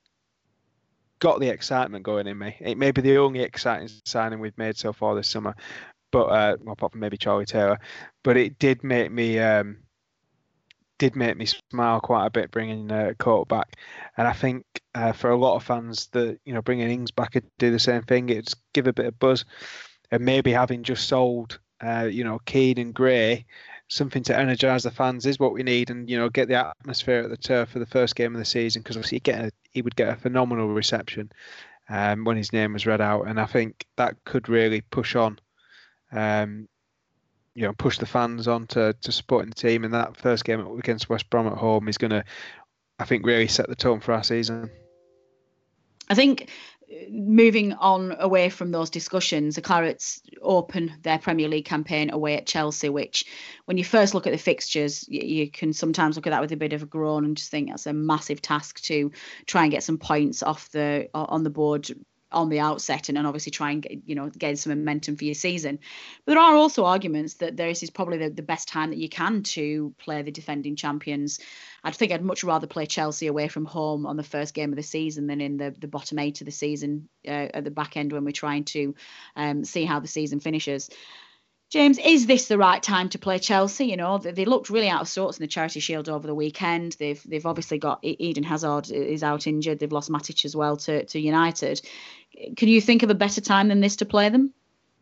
got the excitement going in me. It may be the only exciting signing we've made so far this summer, but uh, well, apart from maybe Charlie Taylor, but it did make me um, did make me smile quite a bit bringing uh, Cork back, and I think uh, for a lot of fans that, you know, bringing Ings back would do the same thing. It's give a bit of buzz, and maybe having just sold uh, you know, Keane and Gray, something to energise the fans is what we need, and, you know, get the atmosphere at the turf for the first game of the season, because obviously get a, he would get a phenomenal reception um, when his name was read out, and I think that could really push on, um, you know, push the fans on to, to supporting the team. And that first game against West Brom at home is going to, I think, really set the tone for our season. I think moving on away from those discussions, the Clarets open their Premier League campaign away at Chelsea, which when you first look at the fixtures, you, you can sometimes look at that with a bit of a groan and just think that's a massive task to try and get some points off the on the board on the outset, and, and obviously try and get, you know, get some momentum for your season. But there are also arguments that this is probably the, the best time that you can to play the defending champions. I think I'd much rather play Chelsea away from home on the first game of the season than in the, the bottom eight of the season uh, at the back end when we're trying to um, see how the season finishes. James, is this the right time to play Chelsea? You know, they, they looked really out of sorts in the Charity Shield over the weekend. They've they've obviously got Eden Hazard is out injured. They've lost Matic as well to, to United. Can you think of a better time than this to play them?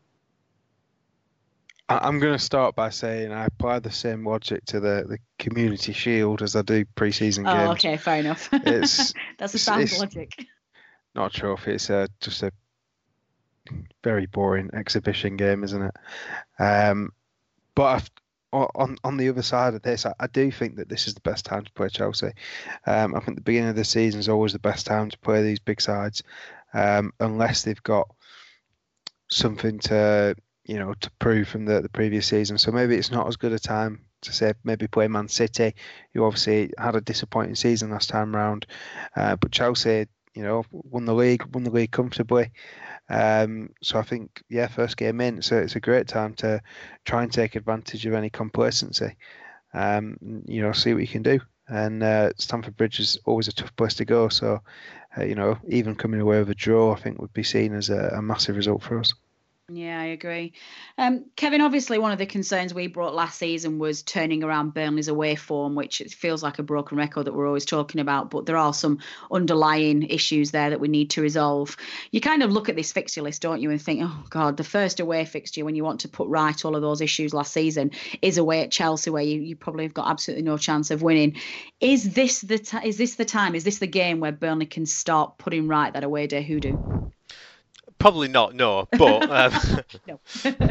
I'm going to start by saying I apply the same logic to the, the Community Shield as I do pre-season oh, games. Oh, okay, fair enough. It's, That's a sound it's logic. Not a trophy. It's a, just a very boring exhibition game, isn't it? Um, but I've, on on the other side of this, I, I do think that this is the best time to play Chelsea. Um, I think the beginning of the season is always the best time to play these big sides, um, unless they've got something to, you know, to prove from the, the previous season. So maybe it's not as good a time to say maybe play Man City, who obviously had a disappointing season last time round. Uh, but Chelsea, you know, won the league, won the league comfortably. Um, so I think, yeah, first game in, so it's a great time to try and take advantage of any complacency. Um, you know, see what you can do. And uh, Stamford Bridge is always a tough place to go. So, uh, you know, even coming away with a draw, I think would be seen as a, a massive result for us. Yeah, I agree. Um, Kevin, obviously, one of the concerns we brought last season was turning around Burnley's away form, which it feels like a broken record that we're always talking about, but there are some underlying issues there that we need to resolve. You kind of look at this fixture list, don't you, and think, oh, God, the first away fixture when you want to put right all of those issues last season is away at Chelsea, where you, you probably have got absolutely no chance of winning. Is this the t- is this the time? Is this the game where Burnley can start putting right that away day hoodoo? Probably not, no. But um, No.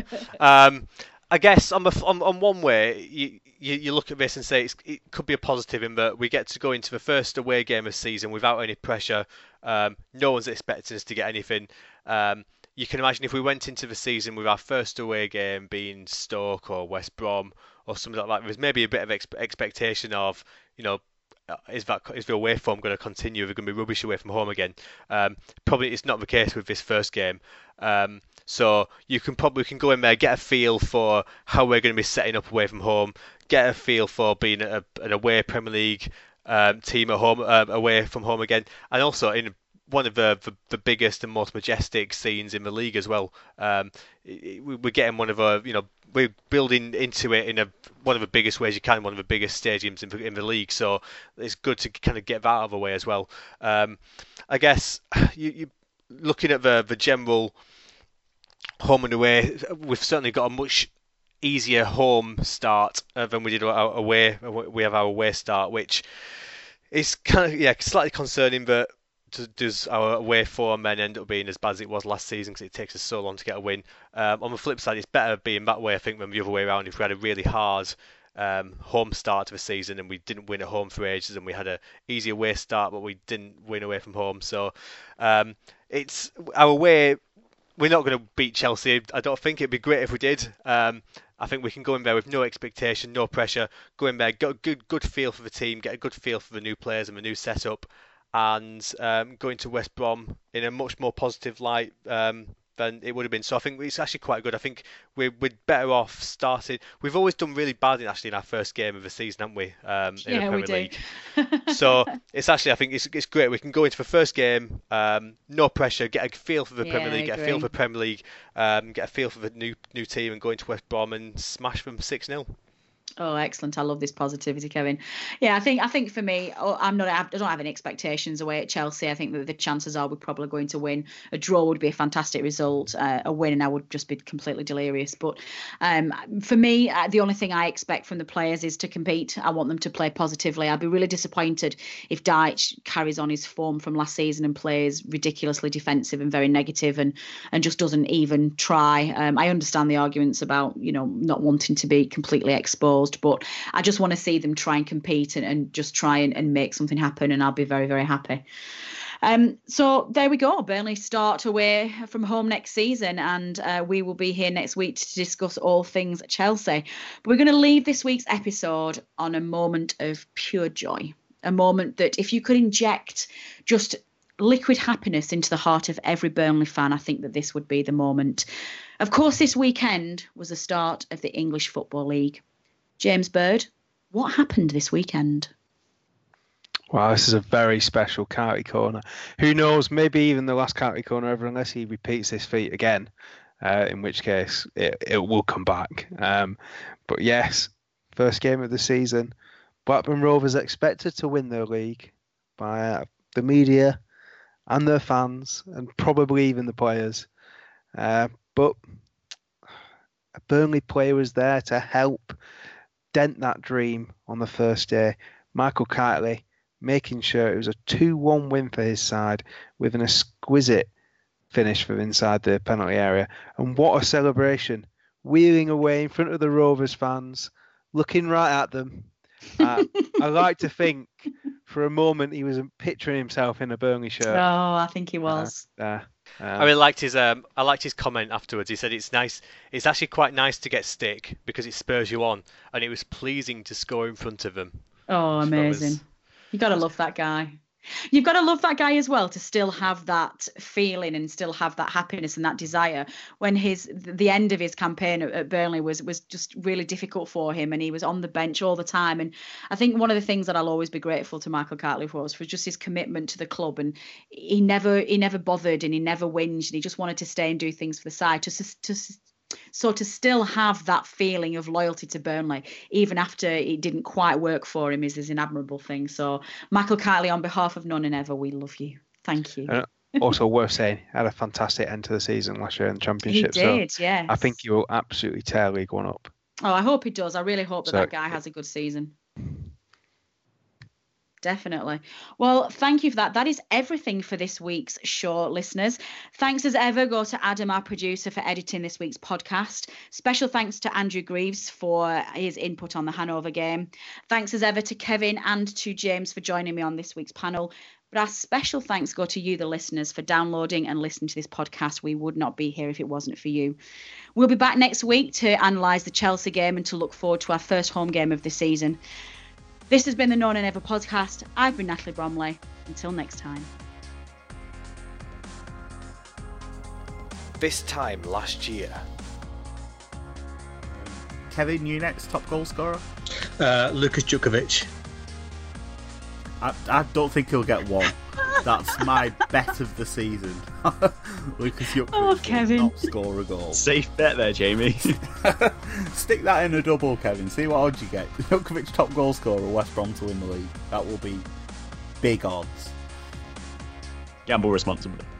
um, I guess on, the, on on one way, you, you you look at this and say it's, it could be a positive in that we get to go into the first away game of the season without any pressure. Um, no one's expecting us to get anything. Um, you can imagine if we went into the season with our first away game being Stoke or West Brom or something like that, there's maybe a bit of ex- expectation of, you know, uh, is that is the away form going to continue? Are they going to be rubbish away from home again? Um, probably it's not the case with this first game. Um, so you can probably can go in there, get a feel for how we're going to be setting up away from home, get a feel for being a, an away Premier League um, team at home, uh, away from home again, and also in one of the, the, the biggest and most majestic scenes in the league as well. Um, we're getting one of our, you know, we're building into it in a one of the biggest ways you can, one of the biggest stadiums in the, in the league. So it's good to kind of get that out of the way as well. Um, I guess you, you looking at the the general home and away, we've certainly got a much easier home start uh, than we did our away. We have our away start, which is kind of yeah slightly concerning that. Does our away form then end up being as bad as it was last season because it takes us so long to get a win? Um, on the flip side, it's better being that way, I think, than the other way around. If we had a really hard um, home start to the season and we didn't win at home for ages, and we had a easy away start but we didn't win away from home, so um, it's our away. We're not going to beat Chelsea. I don't think it'd be great if we did. Um, I think we can go in there with no expectation, no pressure. Go in there, get a good good feel for the team, get a good feel for the new players and the new setup, and um, going to West Brom in a much more positive light um, than it would have been. So I think it's actually quite good. I think we're, we're better off starting. We've always done really badly actually in our first game of the season, haven't we? Um, in Yeah, the Premier we do. League. So it's actually, I think it's it's great. We can go into the first game, um, no pressure, get a feel for the Yeah, Premier I League, get a feel agree. for Premier League, um, get a feel for the new new team, and go into West Brom and smash them six nil. Oh, excellent! I love this positivity, Kevin. Yeah, I think I think for me, oh, I'm not. I don't have any expectations away at Chelsea. I think that the chances are we're probably going to win. A draw would be a fantastic result. Uh, a win, and I would just be completely delirious. But um, for me, uh, the only thing I expect from the players is to compete. I want them to play positively. I'd be really disappointed if Deitch carries on his form from last season and plays ridiculously defensive and very negative, and and just doesn't even try. Um, I understand the arguments about you know not wanting to be completely exposed. But I just want to see them try and compete and, and just try and, and make something happen, and I'll be very, very happy. Um, so there we go. Burnley start away from home next season, and uh, we will be here next week to discuss all things Chelsea. But we're going to leave this week's episode on a moment of pure joy, a moment that if you could inject just liquid happiness into the heart of every Burnley fan, I think that this would be the moment. Of course, this weekend was the start of the English Football League. James Bird, what happened this weekend? Wow, this is a very special Carty Corner. Who knows, maybe even the last Carty Corner ever, unless he repeats this feat again, uh, in which case it, it will come back. Um, but yes, first game of the season. Blackburn Rovers expected to win their league by uh, the media and their fans, and probably even the players. Uh, but a Burnley player was there to help dent that dream on the first day. Michael Kightly making sure it was a two one win for his side with an exquisite finish from inside the penalty area. And what a celebration. Wheeling away in front of the Rovers fans, looking right at them. Uh, I like to think for a moment he was picturing himself in a Burnley shirt. Oh, I think he was. Uh, uh, I really liked his um I liked his comment afterwards. He said it's nice it's actually quite nice to get stick because it spurs you on, and it was pleasing to score in front of them. Oh, So that amazing. was- You got to love that guy. You've got to love that guy as well to still have that feeling and still have that happiness and that desire when his the end of his campaign at, at Burnley was was just really difficult for him, and he was on the bench all the time. And I think one of the things that I'll always be grateful to Michael Cartledge for was just his commitment to the club, and he never he never bothered and he never whinged, and he just wanted to stay and do things for the side to to So to still have that feeling of loyalty to Burnley, even after it didn't quite work for him, is, is an admirable thing. So, Michael Cartledge, on behalf of None and Ever, we love you. Thank you. Uh, also worth saying, had a fantastic end to the season last year in the Championship. He did, so yes. I think he will absolutely tear League One up. Oh, I hope he does. I really hope that So- that guy has a good season. Definitely. Well, thank you for that. That is everything for this week's show, listeners. Thanks as ever go to Adam, our producer, for editing this week's podcast. Special thanks to Andrew Greaves for his input on the Hanover game. Thanks as ever to Kevin and to James for joining me on this week's panel. But our special thanks go to you, the listeners, for downloading and listening to this podcast. We would not be here if it wasn't for you. We'll be back next week to analyse the Chelsea game and to look forward to our first home game of the season. This has been the None and Ever podcast. I've been Natalie Bromley. Until next time. This time last year. Kevin, you next, top goal scorer? Uh, Lukas Djukovic. I, I don't think he'll get one. That's my bet of the season. Lukas Djukovic Oh, will Kevin. not score a goal. Safe bet there, Jamie. Stick that in a double, Kevin. See what odds you get. Djukovic top goal scorer, West Brom to win the league. That will be big odds. Gamble responsibly.